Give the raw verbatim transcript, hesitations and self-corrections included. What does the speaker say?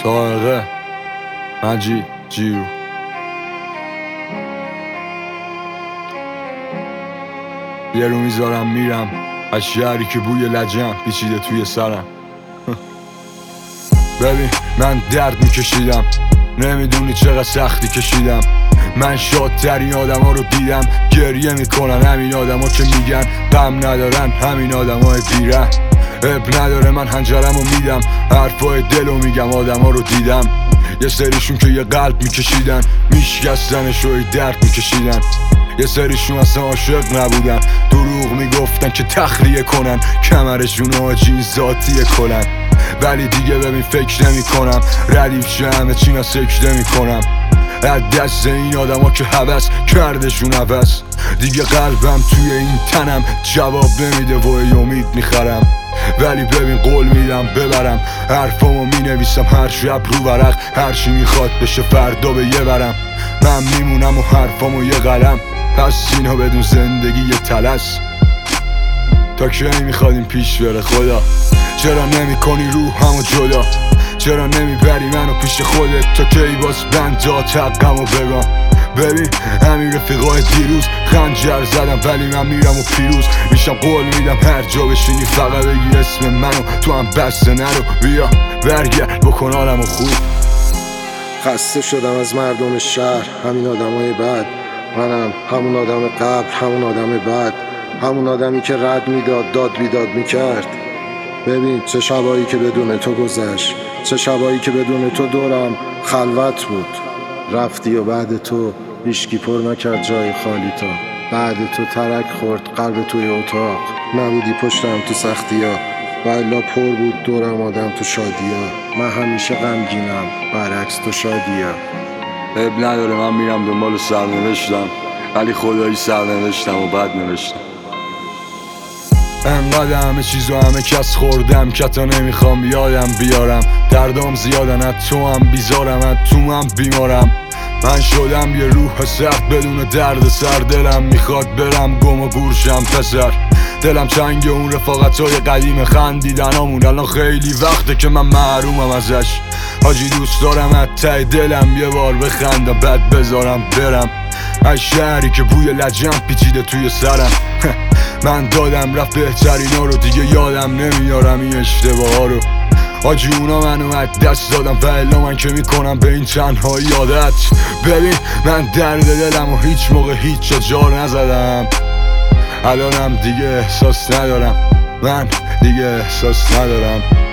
سائقه مجید جیرو. یه رو میذارم میرم از شهری که بوی لجم پیچیده توی سرم. ببین من درد میکشیدم، نمیدونی چقدر سختی کشیدم. من شادترین آدم ها رو دیدم، گریه میکنن همین آدم ها که میگن غم ندارن، همین آدم های بیرن. اب نداره من هنجرم رو میدم، حرفای دل رو میگم، آدم ها رو دیدم. یه سریشون که یه قلب میکشیدن میشکستنش و درد میکشیدن. یه سریشون اصلا عاشق نبودن، دروغ میگفتن که تخلیه کنن، کمرشون آجین ذاتیه کنن. ولی دیگه ببین فکر نمی کنم ردیف شه همه چی من سکته میکنم از دست این آدم ها که حوث کردشون عوض. دیگه قلبم توی این تنم جواب نمیده و ای امید میخرم. ولی ببین قول میدم ببرم، حرفامو مینویسم هر شب رو ورق، هرچی میخواد بشه فردا به یه برم. من میمونم و حرفامو یه قلم، پس اینا بدون زندگی یه تلس. تا کی میخواد این پیش بره خدا؟ چرا نمی کنی روحمو جدا؟ چرا نمیبری منو پیش خودت تا کی باز بندات حقمو بگم؟ ببین همین رفیقای دیروز خنجر زدم ولی من میرم و پیروز میشم. قول میدم هر جا بشینی فقط بگی اسم منو، تو هم بسته نرو، بیا برگرد بکن حالمو خوب. خسته شدم از مردم شهر، همین آدمای بد. منم همون آدم قبل، همون آدم بد، همون آدمی که رد میداد داد بیداد میکرد. ببین چه شبایی که بدون تو گذشت، چه شبایی که بدون تو دورم خلوت بود. رفتی و بعد تو هیچکی پر نکرد جای خالی، تا بعد تو ترک خورد قلب توی اتاق. نبودی پشتم تو سختی ها و الا پر بود دورم آدم تو شادی ها. من همیشه غمگینم برعکس تو شادی ها. اب نداره من میرم دنبال سرنوشتم، ولی خدایی سرنوشتم و بد نوشتم. انقدر همه چیزو همه کس خوردم که تا نمیخوام یادم بیارم. دردام زیادن از تو هم بیزارم، از تو هم بیمارم. من شدم یه روح سخت بدون درد سر، دلم میخواد برم گم و گورشم پسر. دلم چنگ اون رفاقتای قدیم خندیدنامون، الان خیلی وقته که من محرومم ازش. حاجی دوست دارم از ته دلم یه بار بخندم بعد بذارم برم از شهری که بوی لجم پیچیده توی سرم. من دادم رفت بهترینا رو دیگه یادم نمیارم این اشتباه ها رو. حاجی اونا منو از دست دادم و الا من که میکنم به این تنهایی عادت. ببین من درد دلم و هیچ موقع هیچ جار نزدم، الانم دیگه احساس ندارم، من دیگه احساس ندارم.